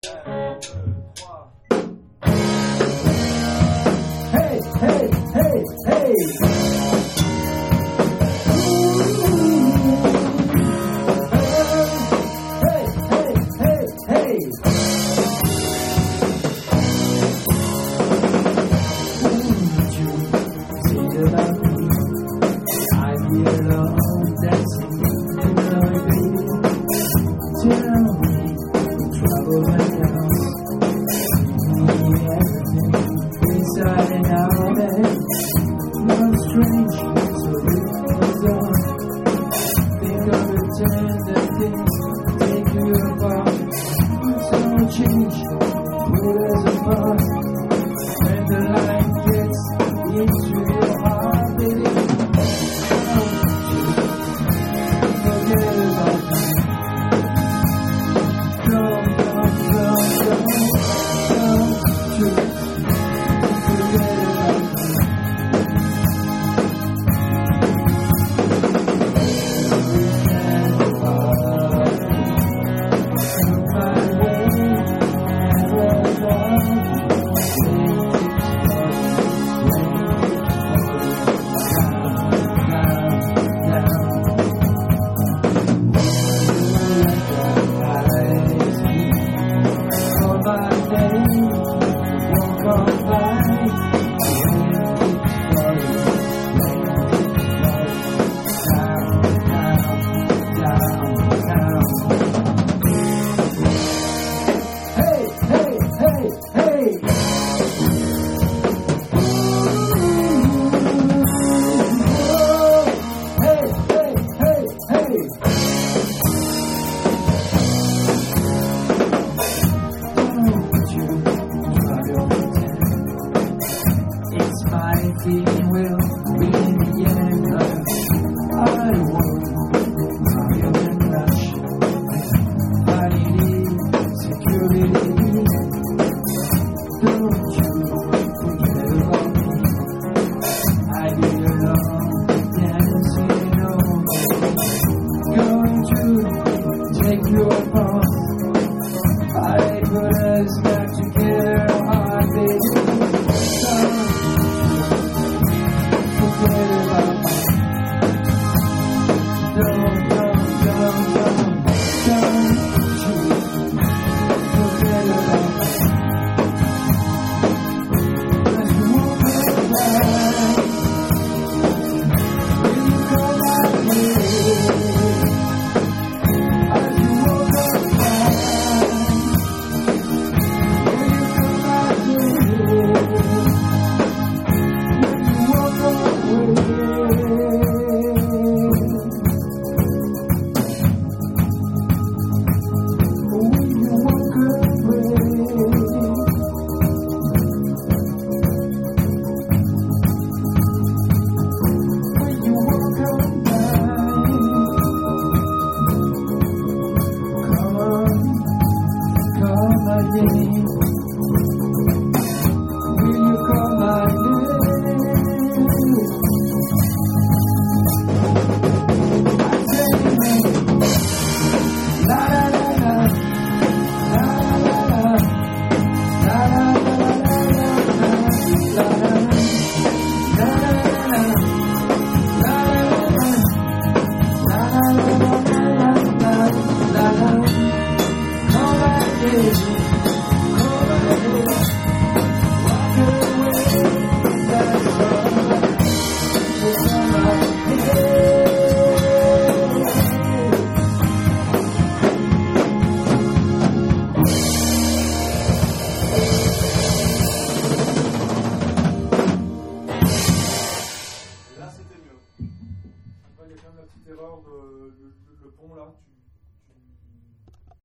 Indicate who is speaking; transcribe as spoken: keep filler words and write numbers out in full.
Speaker 1: Hey, hey, hey, hey. Hey, hey, hey, hey. Won't you say about me? I'd be alone dancing in the baby. Tell me trouble right now. Inside and out, and not strange, so it was on. Think of the tender things, take you apart. So change, put us apart. When the light gets into your heart, baby, don't you forget about me. Don't, don't, don't, don't, don't you feeling will be in the end. I won't hurry up and rush. I need security. Don't you forget about me. I'd be alone dancing on. Going to take you apart. I put us back together, our baby.
Speaker 2: Il y a quand même la petite erreur de le, le, le pont là. Tu